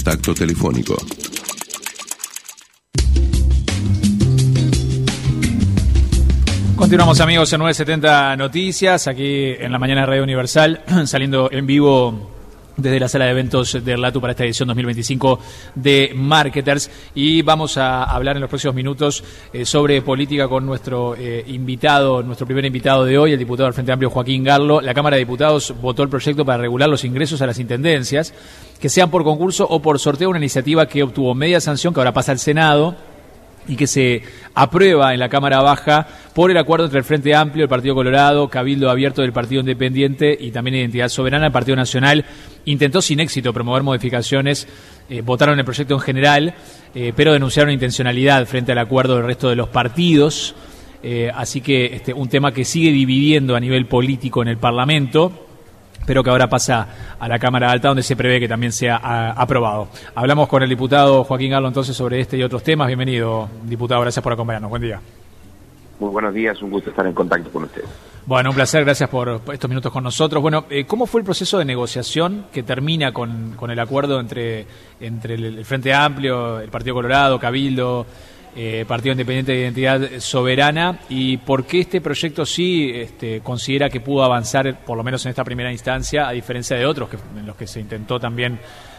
contacto telefónico. Continuamos, amigos, en 970 Noticias, aquí en la mañana de Radio Universal, saliendo en vivo desde la sala de eventos de Erlatu para esta edición 2025 de Marketers, y vamos a hablar en los próximos minutos sobre política con nuestro invitado, nuestro primer invitado de hoy, el diputado del Frente Amplio Joaquín Garlo. La Cámara de Diputados votó el proyecto para regular los ingresos a las intendencias, que sean por concurso o por sorteo, una iniciativa que obtuvo media sanción, que ahora pasa al Senado y que se aprueba en la Cámara Baja por el acuerdo entre el Frente Amplio, el Partido Colorado, Cabildo Abierto del Partido Independiente y también Identidad Soberana. El Partido Nacional intentó sin éxito promover modificaciones, votaron el proyecto en general, pero denunciaron intencionalidad frente al acuerdo del resto de los partidos, así que un tema que sigue dividiendo a nivel político en el Parlamento, pero que ahora pasa a la Cámara Alta, donde se prevé que también sea aprobado. Hablamos con el diputado Joaquín Garlo entonces sobre este y otros temas. Bienvenido, diputado, gracias por acompañarnos. Buen día. Muy buenos días, un gusto estar en contacto con ustedes. Bueno, un placer, gracias por estos minutos con nosotros. Bueno, ¿cómo fue el proceso de negociación que termina con el acuerdo entre el Frente Amplio, el Partido Colorado, Cabildo, Partido Independiente de Identidad Soberana, y por qué este proyecto sí considera que pudo avanzar, por lo menos en esta primera instancia, a diferencia de otros en los que se intentó también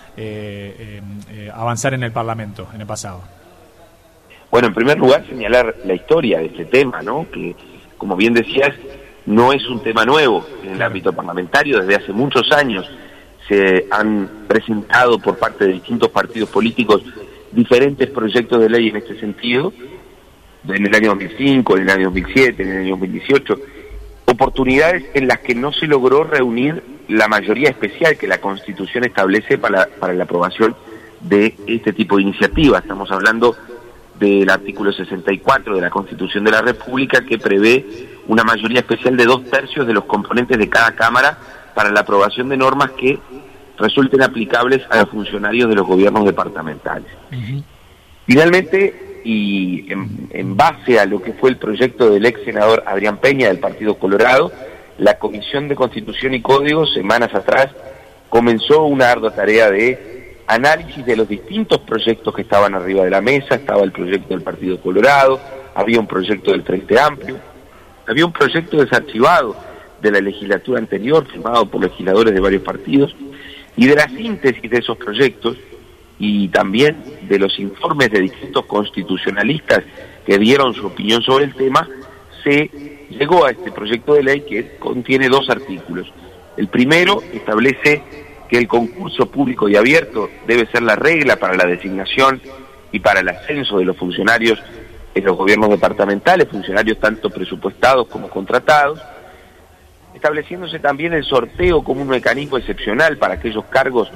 avanzar en el Parlamento en el pasado? Bueno, en primer lugar, señalar la historia de este tema, ¿no? Que, como bien decías, no es un tema nuevo en el ámbito parlamentario. Desde hace muchos años se han presentado por parte de distintos partidos políticos diferentes proyectos de ley en este sentido, en el año 2005, en el año 2007, en el año 2018, oportunidades en las que no se logró reunir la mayoría especial que la Constitución establece para la aprobación de este tipo de iniciativas. Estamos hablando del artículo 64 de la Constitución de la República, que prevé una mayoría especial de 2/3 de los componentes de cada Cámara para la aprobación de normas que resulten aplicables a los funcionarios de los gobiernos departamentales. Uh-huh. Finalmente, y en base a lo que fue el proyecto del ex senador Adrián Peña del Partido Colorado, la Comisión de Constitución y Código, semanas atrás, comenzó una ardua tarea de análisis de los distintos proyectos que estaban arriba de la mesa. Estaba el proyecto del Partido Colorado, había un proyecto del Frente Amplio, había un proyecto desarchivado de la legislatura anterior, firmado por legisladores de varios partidos, y de la síntesis de esos proyectos y también de los informes de distintos constitucionalistas que dieron su opinión sobre el tema, se llegó a este proyecto de ley que contiene 2 artículos. El primero establece que el concurso público y abierto debe ser la regla para la designación y para el ascenso de los funcionarios en los gobiernos departamentales, funcionarios tanto presupuestados como contratados, estableciéndose también el sorteo como un mecanismo excepcional para aquellos cargos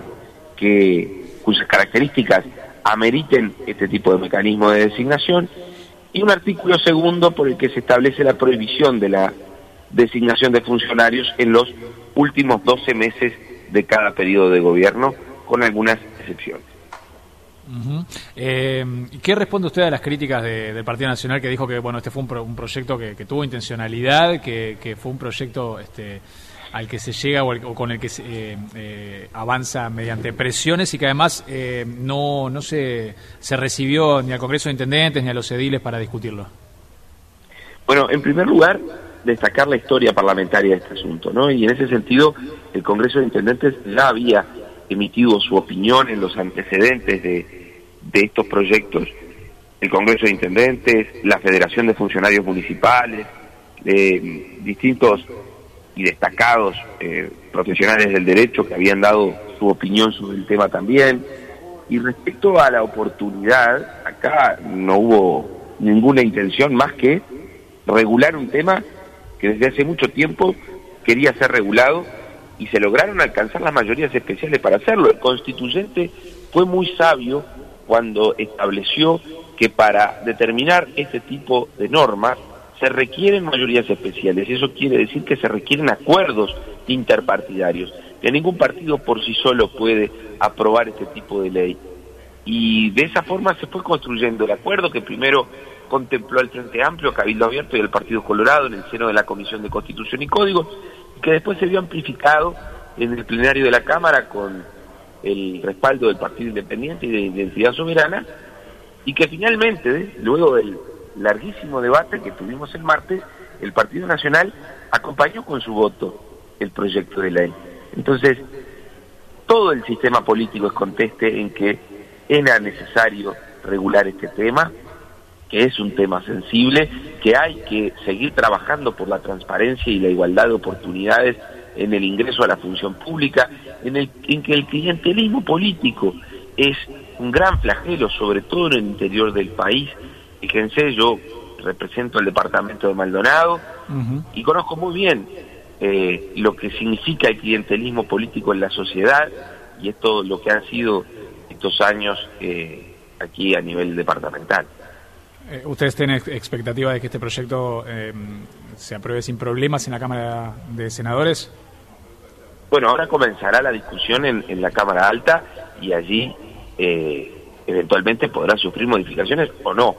cuyas características ameriten este tipo de mecanismo de designación, y un artículo segundo por el que se establece la prohibición de la designación de funcionarios en los últimos 12 meses de cada periodo de gobierno, con algunas excepciones. Uh-huh. ¿Qué responde usted a las críticas del Partido Nacional, que dijo que bueno, este fue un proyecto que tuvo intencionalidad, que fue un proyecto al que se llega o con el que se avanza mediante presiones, y que además no se recibió ni al Congreso de Intendentes ni a los ediles para discutirlo? Bueno, en primer lugar, destacar la historia parlamentaria de este asunto, ¿no? Y en ese sentido, el Congreso de Intendentes ya había emitido su opinión en los antecedentes de estos proyectos. El Congreso de Intendentes, la Federación de Funcionarios Municipales, distintos y destacados profesionales del derecho que habían dado su opinión sobre el tema también. Y respecto a la oportunidad, acá no hubo ninguna intención más que regular un tema que desde hace mucho tiempo quería ser regulado, y se lograron alcanzar las mayorías especiales para hacerlo. El constituyente fue muy sabio cuando estableció que para determinar este tipo de normas se requieren mayorías especiales. Eso quiere decir que se requieren acuerdos interpartidarios, que ningún partido por sí solo puede aprobar este tipo de ley. Y de esa forma se fue construyendo el acuerdo, que primero contempló al Frente Amplio, Cabildo Abierto y el Partido Colorado en el seno de la Comisión de Constitución y Código, que después se vio amplificado en el plenario de la Cámara con el respaldo del Partido Independiente y de Identidad Soberana, y que finalmente, luego del larguísimo debate que tuvimos el martes, el Partido Nacional acompañó con su voto el proyecto de ley. Entonces, todo el sistema político es conteste en que era necesario regular este tema, que es un tema sensible, que hay que seguir trabajando por la transparencia y la igualdad de oportunidades en el ingreso a la función pública, en que el clientelismo político es un gran flagelo, sobre todo en el interior del país. Fíjense, yo represento el departamento de Maldonado y conozco muy bien lo que significa el clientelismo político en la sociedad, y esto lo que han sido estos años aquí a nivel departamental. ¿Ustedes tienen expectativa de que este proyecto se apruebe sin problemas en la Cámara de Senadores? Bueno, ahora comenzará la discusión en la Cámara Alta, y allí eventualmente podrá sufrir modificaciones o no.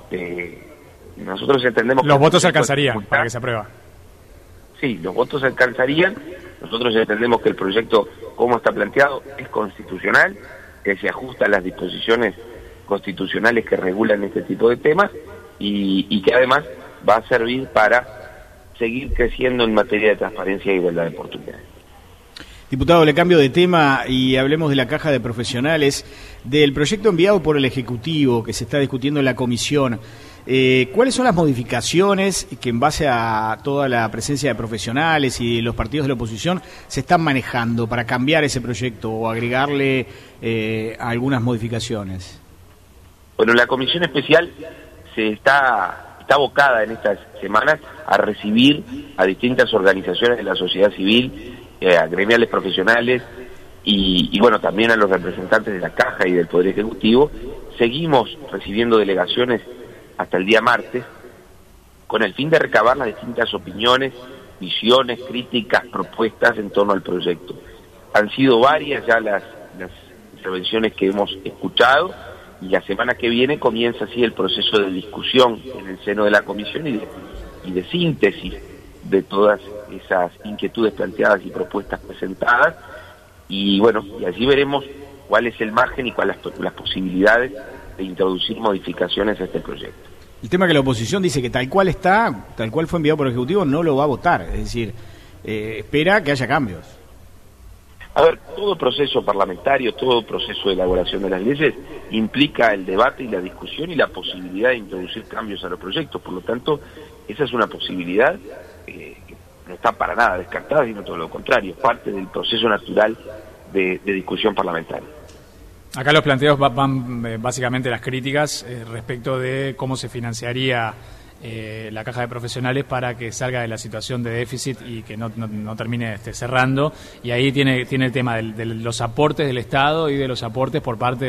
Nosotros entendemos que los votos alcanzarían para que se apruebe. Sí, los votos alcanzarían. Nosotros entendemos que el proyecto, como está planteado, es constitucional, que se ajusta a las disposiciones constitucionales que regulan este tipo de temas, y que además va a servir para seguir creciendo en materia de transparencia e igualdad de oportunidades. Diputado, le cambio de tema y hablemos de la caja de profesionales, del proyecto enviado por el Ejecutivo que se está discutiendo en la comisión. ¿Cuáles son las modificaciones que, en base a toda la presencia de profesionales y de los partidos de la oposición, se están manejando para cambiar ese proyecto o agregarle algunas modificaciones? Bueno, la comisión especial está abocada en estas semanas a recibir a distintas organizaciones de la sociedad civil, a gremiales profesionales y bueno, también a los representantes de la Caja y del Poder Ejecutivo. Seguimos recibiendo delegaciones hasta el día martes, con el fin de recabar las distintas opiniones, visiones, críticas, propuestas en torno al proyecto. Han sido varias ya las intervenciones que hemos escuchado, y la semana que viene comienza así el proceso de discusión en el seno de la comisión y de síntesis de todas esas inquietudes planteadas y propuestas presentadas, y bueno, y allí veremos cuál es el margen y cuáles las posibilidades de introducir modificaciones a este proyecto. El tema que la oposición dice que tal cual está, tal cual fue enviado por el Ejecutivo, no lo va a votar, es decir, espera que haya cambios. A ver, todo proceso parlamentario, todo proceso de elaboración de las leyes implica el debate y la discusión y la posibilidad de introducir cambios a los proyectos. Por lo tanto, esa es una posibilidad que no está para nada descartada, sino todo lo contrario, es parte del proceso natural de discusión parlamentaria. Acá los planteos van básicamente las críticas respecto de cómo se financiaría la caja de profesionales para que salga de la situación de déficit y que no termine cerrando, y ahí tiene el tema de los aportes del Estado y de los aportes por parte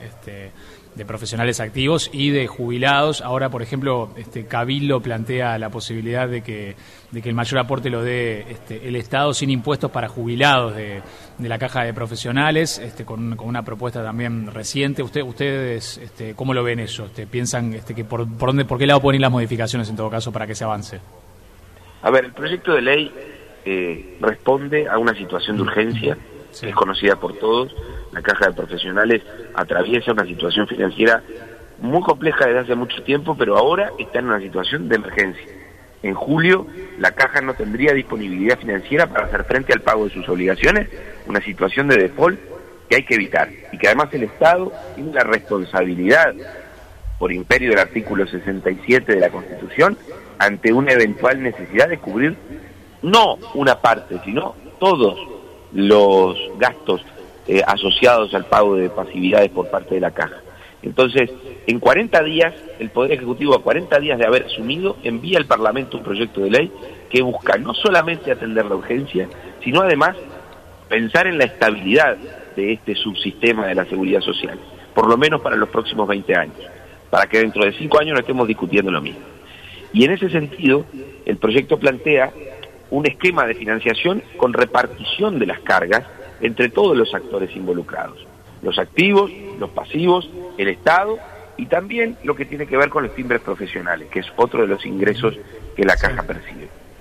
de profesionales activos y de jubilados. Ahora, por ejemplo, Cabildo plantea la posibilidad de que el mayor aporte lo dé el Estado sin impuestos para jubilados de la caja de profesionales, con una propuesta también reciente. ¿Ustedes cómo lo ven eso? ¿Piensan que por qué lado pueden ir las modificaciones en todo caso para que se avance? A ver, el proyecto de ley responde a una situación de urgencia, sí, que es conocida por todos. La caja de profesionales atraviesa una situación financiera muy compleja desde hace mucho tiempo, pero ahora está en una situación de emergencia. En julio, la caja no tendría disponibilidad financiera para hacer frente al pago de sus obligaciones, una situación de default que hay que evitar, y que además el Estado tiene la responsabilidad, por imperio del artículo 67 de la Constitución, ante una eventual necesidad de cubrir no una parte, sino todos los gastos asociados al pago de pasividades por parte de la caja. Entonces, en 40 días, el Poder Ejecutivo, a 40 días de haber asumido, envía al Parlamento un proyecto de ley que busca no solamente atender la urgencia, sino además pensar en la estabilidad de este subsistema de la seguridad social, por lo menos para los próximos 20 años, para que dentro de 5 años no estemos discutiendo lo mismo. Y en ese sentido, el proyecto plantea un esquema de financiación con repartición de las cargas entre todos los actores involucrados, los activos, los pasivos, el Estado, y también lo que tiene que ver con los timbres profesionales, que es otro de los ingresos que la caja percibe.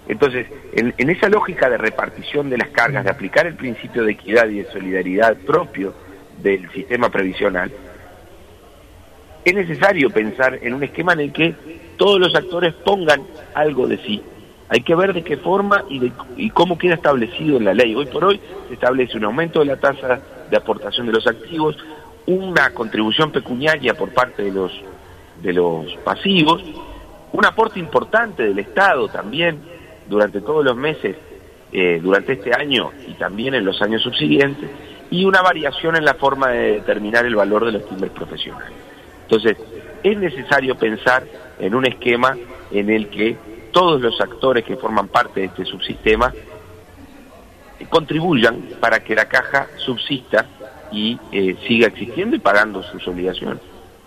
Entonces, en esa lógica de repartición de las cargas, de aplicar el principio de equidad y de solidaridad propio del sistema previsional, es necesario pensar en un esquema en el que todos los actores pongan algo de sí. Hay que ver de qué forma y cómo queda establecido en la ley. Hoy por hoy se establece un aumento de la tasa de aportación de los activos, una contribución pecuniaria por parte de los pasivos, un aporte importante del Estado también durante todos los meses, durante este año y también en los años subsiguientes, y una variación en la forma de determinar el valor de los timbres profesionales. Entonces, es necesario pensar en un esquema en el que todos los actores que forman parte de este subsistema contribuyan para que la caja subsista y siga existiendo y pagando sus obligaciones.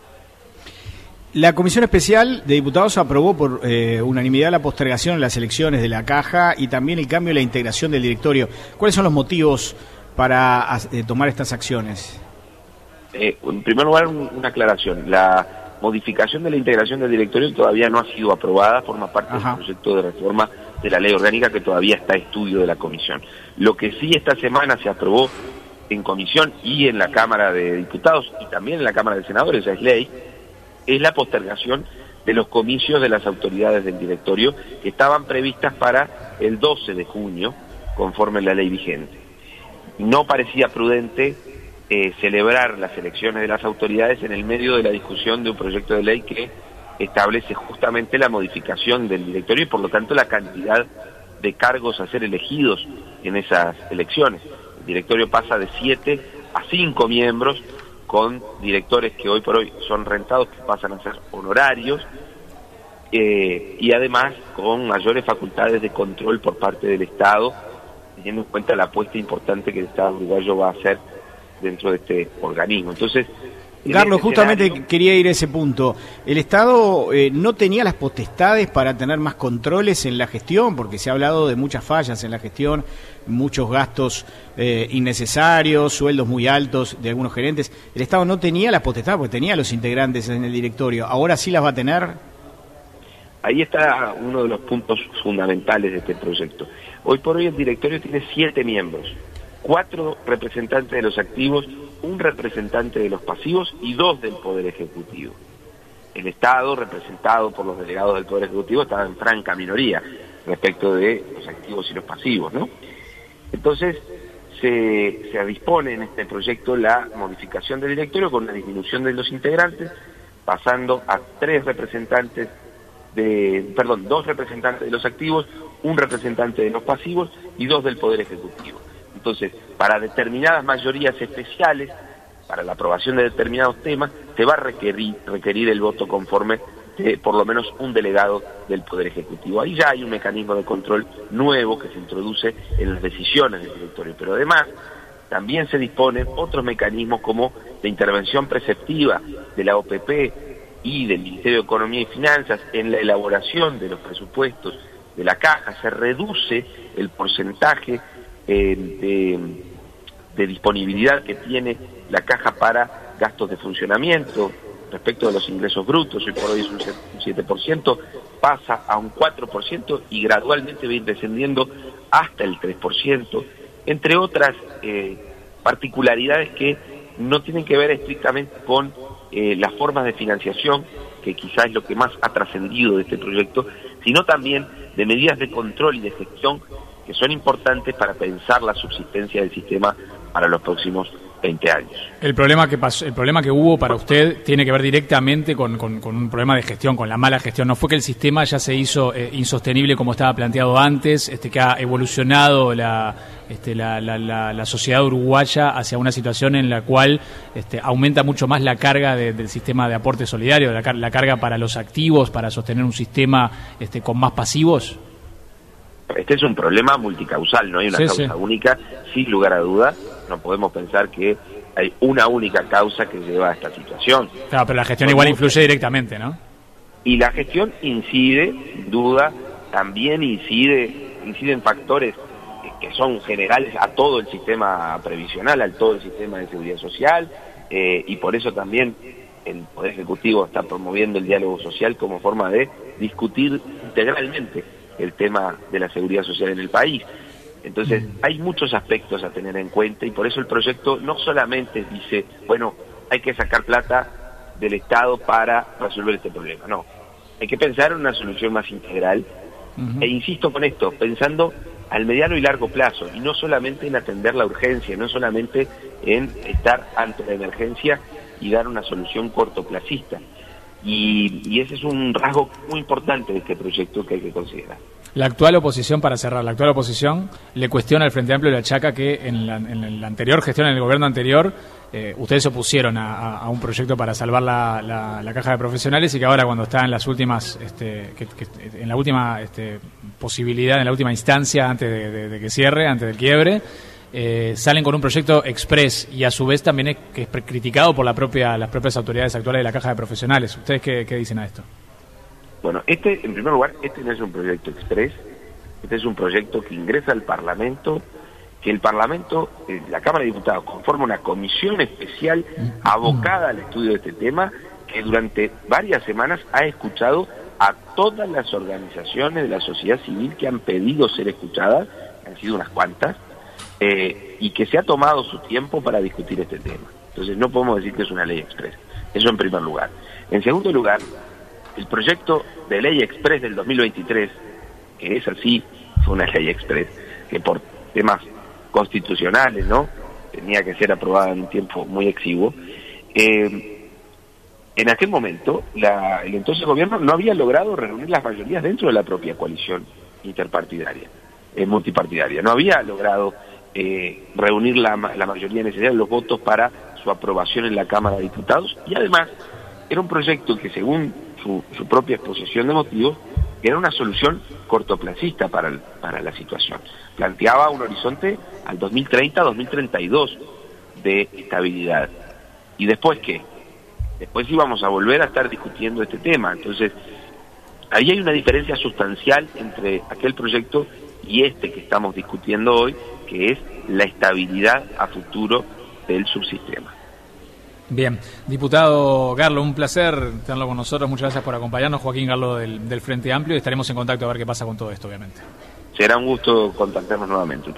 La Comisión Especial de Diputados aprobó por unanimidad la postergación de las elecciones de la Caja y también el cambio de la integración del directorio. ¿Cuáles son los motivos para tomar estas acciones? En primer lugar, una aclaración. La modificación de la integración del directorio todavía no ha sido aprobada, forma parte del proyecto de reforma de la ley orgánica que todavía está a estudio de la Comisión. Lo que sí esta semana se aprobó en Comisión y en la Cámara de Diputados y también en la Cámara de Senadores, es ley, es la postergación de los comicios de las autoridades del directorio que estaban previstas para el 12 de junio, conforme la ley vigente. No parecía prudente celebrar las elecciones de las autoridades en el medio de la discusión de un proyecto de ley que establece justamente la modificación del directorio y por lo tanto la cantidad de cargos a ser elegidos en esas elecciones. El directorio pasa de 7 a 5 miembros, con directores que hoy por hoy son rentados, que pasan a ser honorarios, y además con mayores facultades de control por parte del Estado, teniendo en cuenta la apuesta importante que el Estado uruguayo va a hacer dentro de este organismo. Entonces, Carlos, justamente quería ir a ese punto. ¿El Estado no tenía las potestades para tener más controles en la gestión? Porque se ha hablado de muchas fallas en la gestión, muchos gastos innecesarios, sueldos muy altos de algunos gerentes. ¿El Estado no tenía las potestades porque tenía los integrantes en el directorio? ¿Ahora sí las va a tener? Ahí está uno de los puntos fundamentales de este proyecto. Hoy por hoy el directorio tiene 7 miembros, 4 representantes de los activos, un representante de los pasivos y 2 del Poder Ejecutivo. El Estado, representado por los delegados del Poder Ejecutivo, estaba en franca minoría respecto de los activos y los pasivos, ¿no? Entonces, se dispone en este proyecto la modificación del directorio con una disminución de los integrantes, pasando a 2 representantes de los activos, un representante de los pasivos y 2 del Poder Ejecutivo. Entonces, para determinadas mayorías especiales, para la aprobación de determinados temas, se va a requerir el voto conforme de por lo menos un delegado del Poder Ejecutivo. Ahí ya hay un mecanismo de control nuevo que se introduce en las decisiones del directorio, pero además también se disponen otros mecanismos como la intervención preceptiva de la OPP y del Ministerio de Economía y Finanzas en la elaboración de los presupuestos de la Caja. Se reduce el porcentaje de disponibilidad que tiene la Caja para gastos de funcionamiento respecto de los ingresos brutos. Hoy por hoy es un 7%, pasa a un 4% y gradualmente va a ir descendiendo hasta el 3%, entre otras particularidades que no tienen que ver estrictamente con las formas de financiación, que quizás es lo que más ha trascendido de este proyecto, sino también de medidas de control y de gestión que son importantes para pensar la subsistencia del sistema para los próximos 20 años. El problema que hubo para usted tiene que ver directamente con un problema de gestión, con la mala gestión. No fue que el sistema ya se hizo insostenible como estaba planteado antes, que ha evolucionado la sociedad uruguaya hacia una situación en la cual aumenta mucho más la carga del sistema de aporte solidario, la carga para los activos, para sostener un sistema con más pasivos. Este es un problema multicausal, no hay una causa única, sin lugar a dudas. No podemos pensar que hay una única causa que lleva a esta situación. Claro, pero la gestión igual influye directamente, ¿no? Y la gestión incide, sin duda, también inciden factores que son generales a todo el sistema previsional, a todo el sistema de seguridad social, y por eso también el Poder Ejecutivo está promoviendo el diálogo social como forma de discutir integralmente el tema de la seguridad social en el país. Entonces, hay muchos aspectos a tener en cuenta y por eso el proyecto no solamente dice, bueno, hay que sacar plata del Estado para resolver este problema, no. Hay que pensar en una solución más integral e insisto con esto, pensando al mediano y largo plazo y no solamente en atender la urgencia, no solamente en estar ante la emergencia y dar una solución cortoplacista. Y ese es un rasgo muy importante de este proyecto que hay que considerar. La actual oposición, para cerrar, la actual oposición le cuestiona al Frente Amplio y le achaca que en la anterior gestión, en el gobierno anterior, ustedes se opusieron a un proyecto para salvar la caja de profesionales y que ahora cuando está en las últimas, en la última posibilidad, en la última instancia antes de que cierre, antes del quiebre, salen con un proyecto express y a su vez también que es criticado por las propias autoridades actuales de la caja de profesionales. ¿Ustedes qué dicen a esto? Bueno, en primer lugar, este no es un proyecto express, este es un proyecto que ingresa al Parlamento, que el Parlamento, la Cámara de Diputados, conforma una comisión especial abocada al estudio de este tema, que durante varias semanas ha escuchado a todas las organizaciones de la sociedad civil que han pedido ser escuchadas, han sido unas cuantas, y que se ha tomado su tiempo para discutir este tema. Entonces no podemos decir que es una ley express, eso en primer lugar. En segundo lugar, el proyecto de ley express del 2023, que es así, fue una ley express, que por temas constitucionales, ¿no?, tenía que ser aprobada en un tiempo muy exiguo. En aquel momento, el entonces gobierno no había logrado reunir las mayorías dentro de la propia coalición interpartidaria, multipartidaria. No había logrado reunir la mayoría necesaria de los votos para su aprobación en la Cámara de Diputados y además era un proyecto que según su propia exposición de motivos era una solución cortoplacista para la situación. Planteaba un horizonte al 2030-2032 de estabilidad. ¿Y después qué? Después íbamos a volver a estar discutiendo este tema. Entonces, ahí hay una diferencia sustancial entre aquel proyecto y este que estamos discutiendo hoy, que es la estabilidad a futuro del subsistema. Bien, diputado Garlo, un placer tenerlo con nosotros, muchas gracias por acompañarnos, Joaquín Garlo del Frente Amplio, y estaremos en contacto a ver qué pasa con todo esto, obviamente. Será un gusto contactarnos nuevamente.